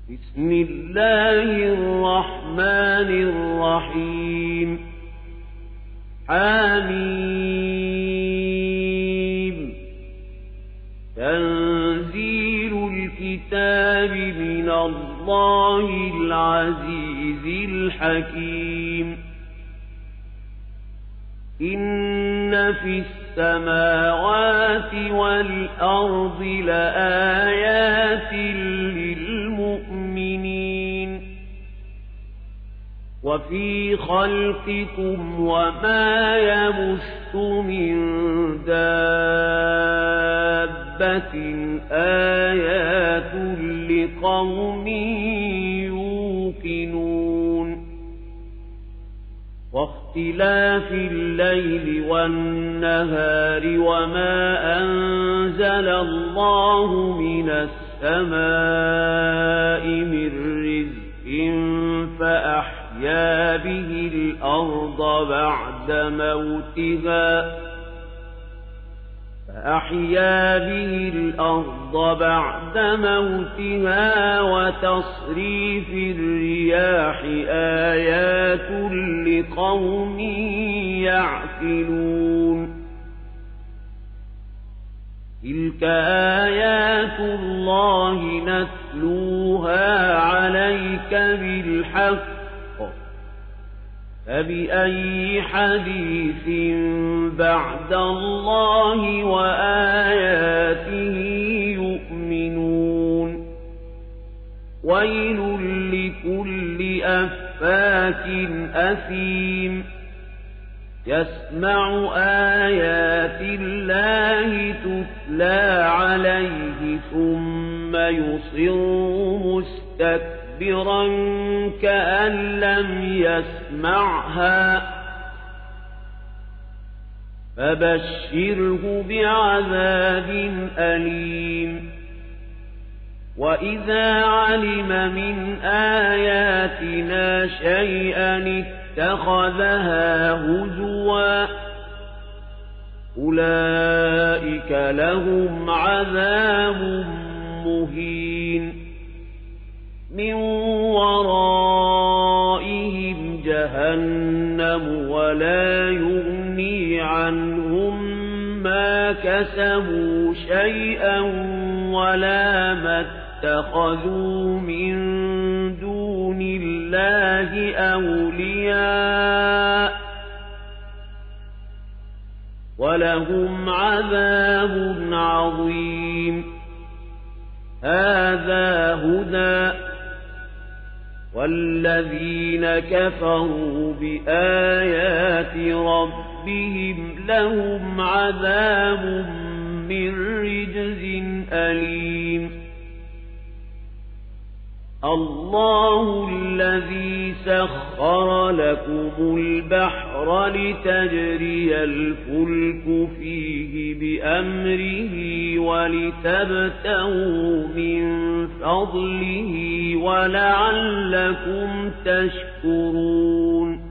بسم الله الرحمن الرحيم حميم تنزيل الكتاب من الله العزيز الحكيم إن في السماوات والأرض لآيات للمؤمنين وفي خلقكم وما يبث من دابة آيات لقوم يوقنون واختلاف الليل والنهار وما أنزل الله من السماء من رزق فأحيا به الأرض بعد موتها وتصريف الرياح آيات لقوم يعقلون تلك آيات الله نتلوها عليك بالحق فبأي حديث بعد الله وآياته يؤمنون ويل لكل أفاك أثيم يسمع آيات الله تتلى عليه ثم يصر مستكبرا كأن لم يسمعها فبشره بعذاب أليم وإذا علم من آياتنا شيئا اتخذها هزوا أولئك لهم عذاب مهين من ورائهم جهنم ولا يغني عنهم ما كسبوا شيئا ولا ما اتخذوا من دون الله أولياء ولهم عذاب عظيم هذا هدى والذين كفروا بآيات ربهم لهم عذاب من رجز أليم الله الذي سخر لكم البحر لتجري الفلك فيه بأمره ولتبتغوا من فضله ولعلكم تشكرون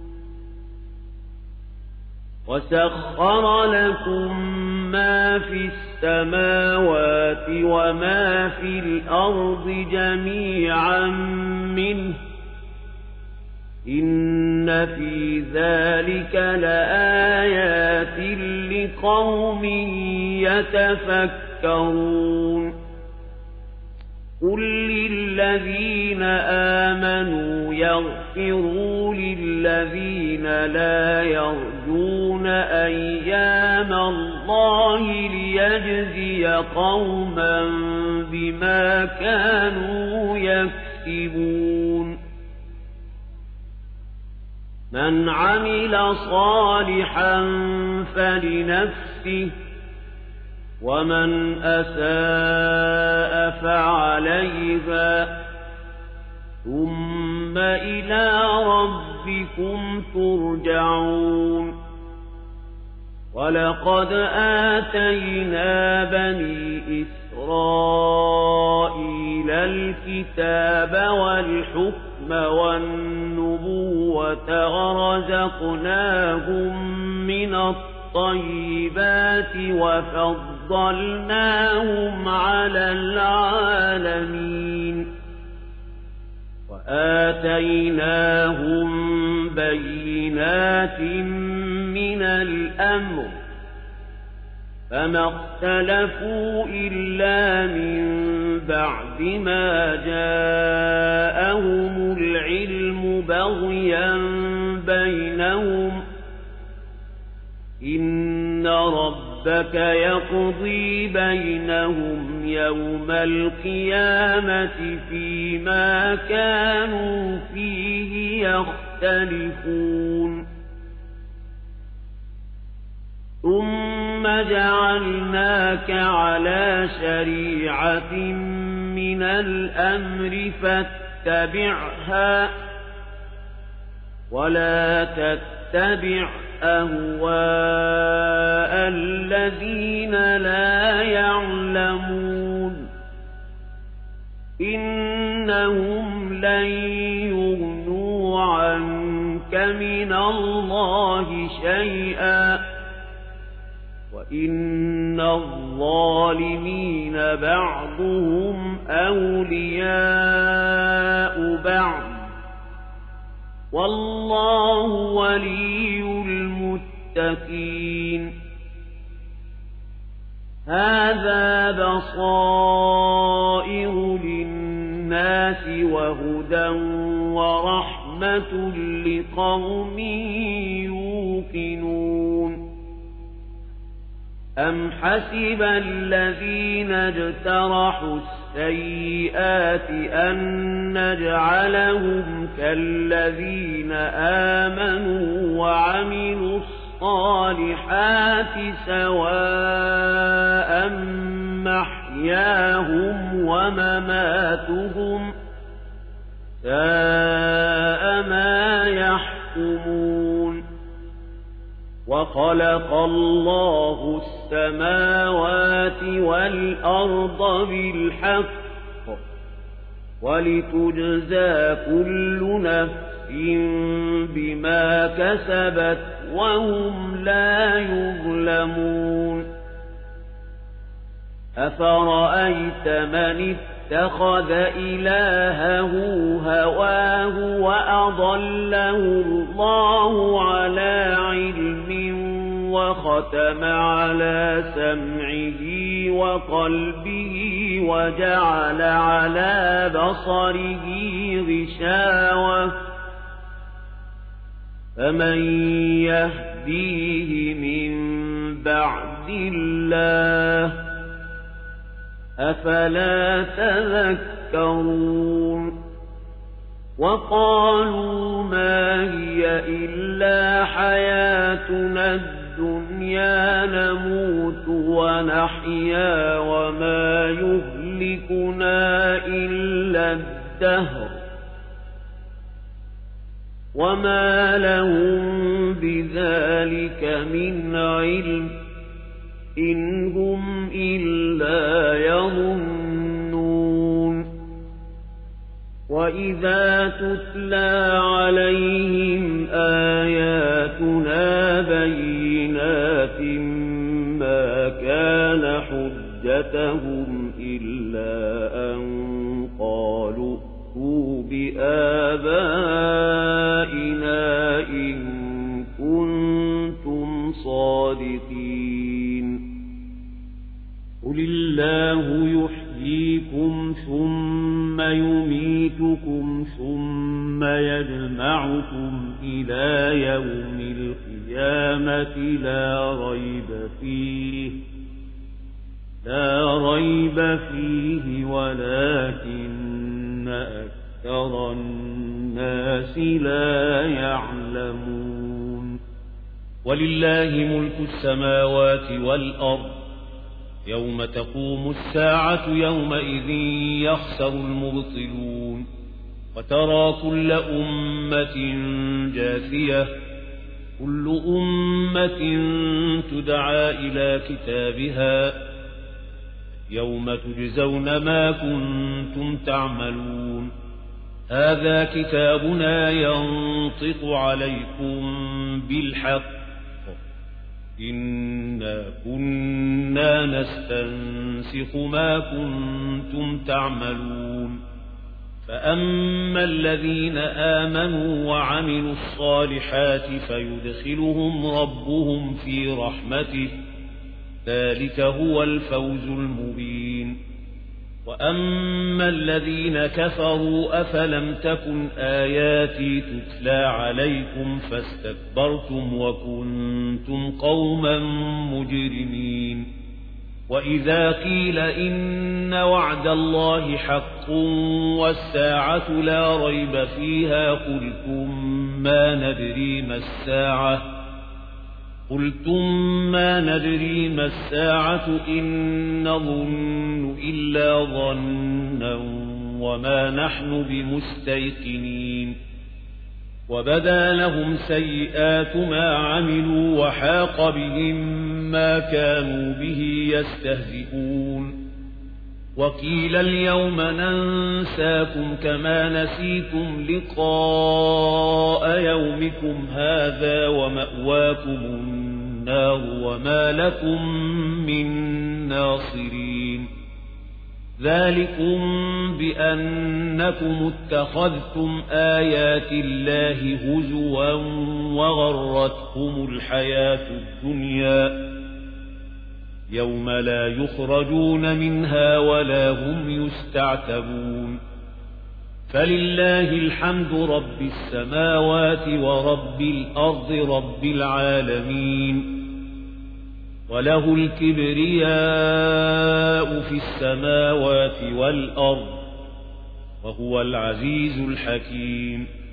وسخر لكم ما في السماوات وما في الأرض جميعا منه إن في ذلك لآيات لقوم يتفكرون قل للذين آمنوا يغفروا للذين لا يرجون أيام الله ليجزي قوما بما كانوا يكسبون من عمل صالحا فلنفسه ومن أساء فعليها ثم إلى ربكم ترجعون ولقد آتينا بني إسرائيل الكتاب والحكم والنبوة ورزقناهم من الطيبات وفضلناهم على العالمين وآتيناهم بينات من الأمر فما اختلفوا إلا من بعد ما جاءهم العلم بغيا بينهم إن ربك يقضي بينهم يوم القيامة فيما كانوا فيه يختلفون ثم جعلناك على شريعة من الأمر فاتبعها ولا تتبع أهواء الذين لا يعلمون إنهم لن يغنوا عنك من الله شيئا وإن الظالمين بعضهم أولياء بعض والله ولي المتقين هذا بصائر للناس وهدى ورحمة لقوم يوقنون أم حسب الذين اجترحوا السيئات أن نجعلهم كالذين آمنوا وعملوا الصالحات سواء محياهم ومماتهم ساء ما يحكمون وخلق الله السماوات والأرض بالحق ولتجزى كل نفس بما كسبت وهم لا يظلمون أفرأيت من اتخذ إلهه هواه وأضله الله على علم وختم على سمعه وقلبه وجعل على بصره غشاوة فمن يهديه من بعد الله أفلا تذكرون وقالوا ما هي إلا حياتنا الدنيا نموت ونحيا وما يهلكنا إلا الدهر وما لهم بذلك من علم إن هم إلا يظنون وإذا تتلى عليهم آياتنا بينات ما كان حجتهم إلا أن قالوا ائتوا بآبائنا إن كنتم صادقين قل الله يحييكم ثم يميتكم ثم يجمعكم إلى يوم القيامة لا ريب فيه ولكن أكثر الناس لا يعلمون ولله ملك السماوات والأرض يوم تقوم الساعة يومئذ يخسر المبطلون وترى كل أمة جاثية كل أمة تدعى إلى كتابها يوم تجزون ما كنتم تعملون هذا كتابنا ينطق عليكم بالحق إنا كنا نستنسخ ما كنتم تعملون فأما الذين آمنوا وعملوا الصالحات فيدخلهم ربهم في رحمته ذلك هو الفوز المبين. وأما الذين كفروا أفلم تكن آياتي تتلى عليكم فاستكبرتم وكنتم قوما مجرمين. وإذا قيل إن وعد الله حق والساعة لا ريب فيها قلتم ما ندري ما الساعة إن نظن إلا ظنا وما نحن بمستيقنين. وبدا لهم سيئات ما عملوا وحاق بهم ما كانوا به يستهزئون. وقيل اليوم ننساكم كما نسيتم لقاء يومكم هذا ومأواكم النار وما لكم من ناصرين. ذلكم بأنكم اتخذتم آيات الله هزوا وغرتكم الحياة الدنيا يوم لا يخرجون منها ولا هم يستعتبون. فلله الحمد رب السماوات ورب الأرض رب العالمين وله الكبرياء في السماوات والأرض وهو العزيز الحكيم.